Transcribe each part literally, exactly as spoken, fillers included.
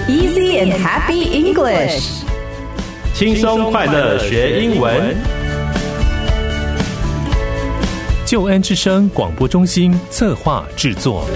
Easy and happy English. 轻松快乐学英文。 救恩之声广播中心策划制作。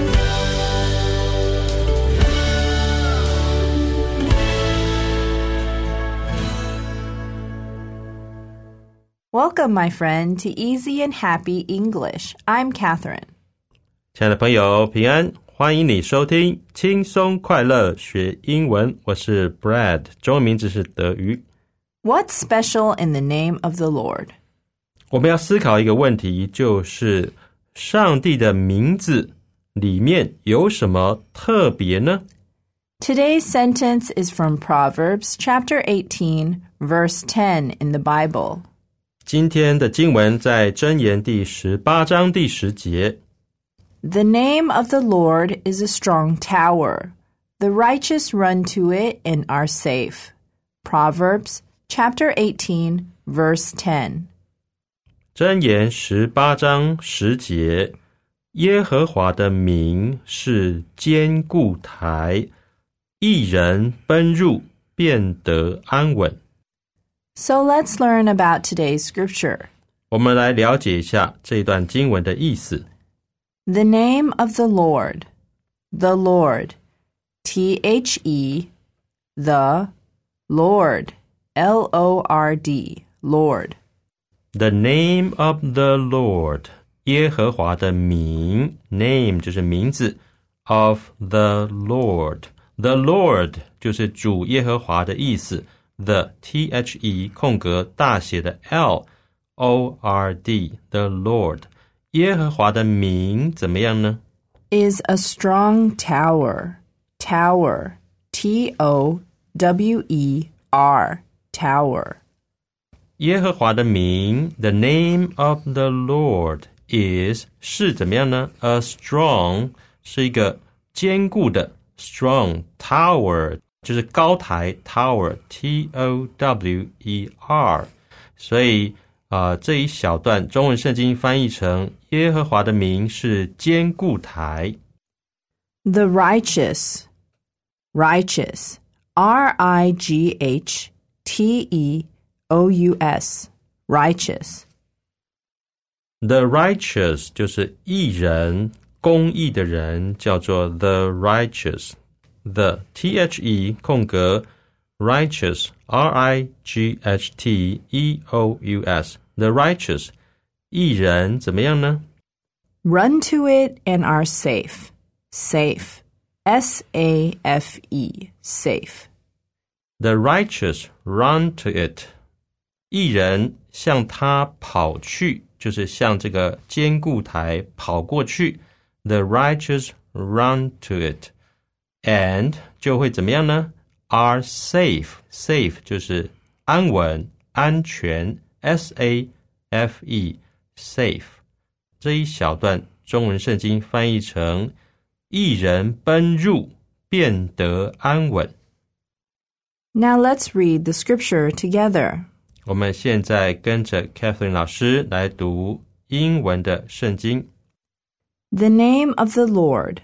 Welcome, my friend, to Easy and Happy English. I'm Catherine. 亲爱的朋友，平安，欢迎你收听轻松快乐学英文。我是 Brad， 中文名字是德瑜。 What's special in the name of the Lord? 我们要思考一个问题，就是上帝的名字里面有什么特别呢？ Today's sentence is from Proverbs chapter eighteen, verse ten in the Bible. 今天的经文在箴言第十八章第十节。 The name of the Lord is a strong tower. The righteous run to it and are safe. Proverbs chapter eighteen, verse ten. 箴言十八章十节，耶和华的名是坚固台，义人奔入便得安稳。 So let's learn about today's scripture. 我们来了解一下这段经文的意思。 The name of the Lord, the Lord, T H E, the, Lord, L O R D, Lord. The name of the Lord, 耶和华的名 name 就是名字 of the Lord. The Lord 就是主耶和华的意思。The, T H E, 空格大写的 L, O R D, the Lord. 耶和华的名怎么样呢？ Is a strong tower, tower, T O W E R, tower. 耶和华的名 The name of the Lord is 是怎么样呢？ A strong 是一个坚固的 strong tower 就是高台 tower T O W E R 所以呃，这一小段中文圣经翻译成耶和华的名是坚固台。 The righteous, righteous, R I G H T E O U S, righteous. The righteous 就是义人，公义的人，叫做 the righteous. The, T H E, 空格righteous, R I G H T E O U S, the righteous, 义人怎么样呢？ Run to it and are safe, safe, S A F E, safe. The righteous run to it, 义人向他跑去，就是向这个坚固台跑过去。The righteous run to it, and 就会怎么样呢？Are safe, safe 就是安稳、安全 S A F E, safe. 这一小段中文圣经翻译成义人奔入便得安稳。 Now let's read the scripture together. 我们现在跟着 Catherine 老师来读英文的圣经。 The name of the Lord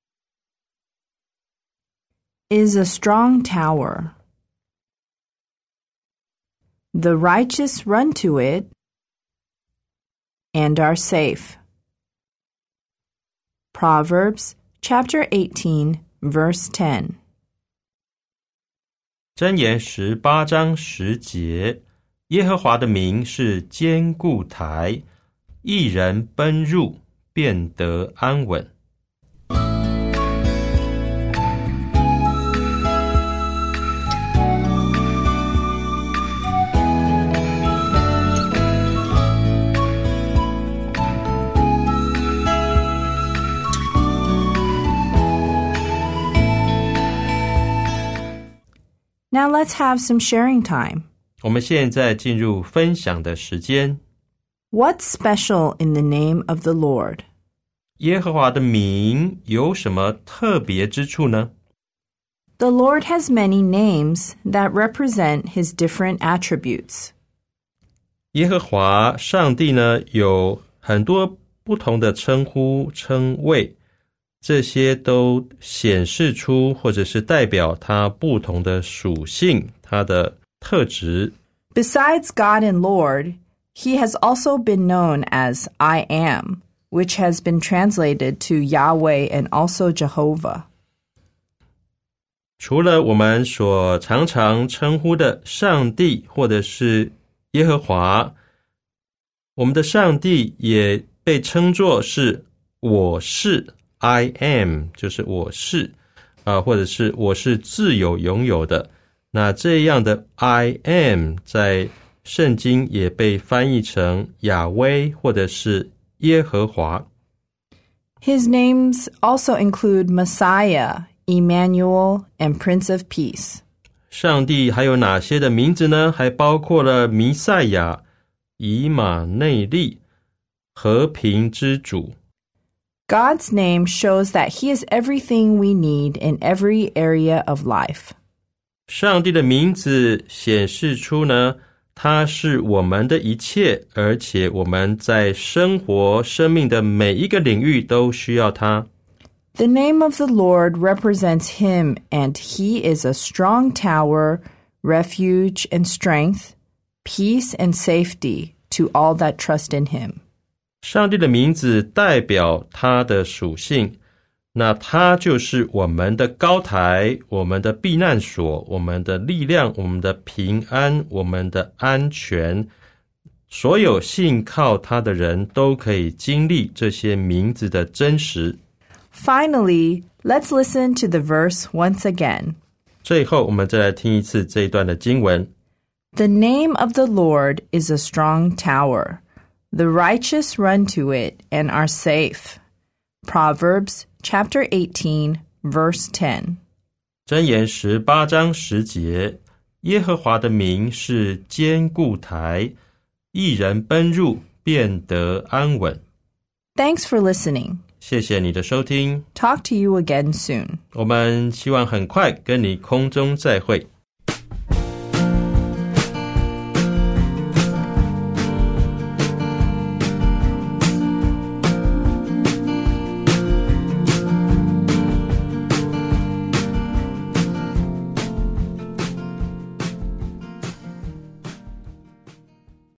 is a strong tower. The righteous run to it and are safe. Proverbs chapter eighteen, verse ten. 箴言十八章十节，耶和华的名是坚固台，义人奔入便得安稳。 Now let's have some sharing time. 我们现在进入分享的时间。 What's special in the name of the Lord? 耶和华的名有什么特别之处呢？ The Lord has many names that represent his different attributes. 耶和华上帝呢有很多不同的称呼称谓， 这些都显示出或者是代表它不同的属性，它的特质。 Besides God and Lord, he has also been known as I am, which has been translated to Yahweh and also Jehovah. 除了我们所常常称呼的上帝或者是耶和华，我们的上帝也被称作是我是 I am， 就是我是、呃、或者是我是自有拥有的。那这样的 I am 在圣经也被翻译成亚威或者是耶和华。 His names also include Messiah, Emmanuel, and Prince of Peace. 上帝还有哪些的名字呢？还包括了弥赛亚、以马内利、和平之主。 God's name shows that he is everything we need in every area of life. 上帝的名字显示出呢，他是我们的一切，而且我们在生活生命的每一个领域都需要他。 The name of the Lord represents him, and he is a strong tower, refuge and strength, peace and safety to all that trust in him. 上帝的名字代表他的属性，那他就是我们的高台，我们的避难所，我们的力量，我们的平安，我们的安全。所有信靠他的人都可以经历这些名字的真实。 Finally, let's listen to the verse once again. 最后我们再来听一次这一段的经文。 The name of the Lord is a strong tower. The righteous run to it and are safe. Proverbs chapter eighteen, verse ten. 箴言十八章十节，耶和华的名是坚固台，义人奔入便得安稳。 Thanks for listening. 谢谢你的收听， Talk to you again soon. 我们希望很快跟你空中再会。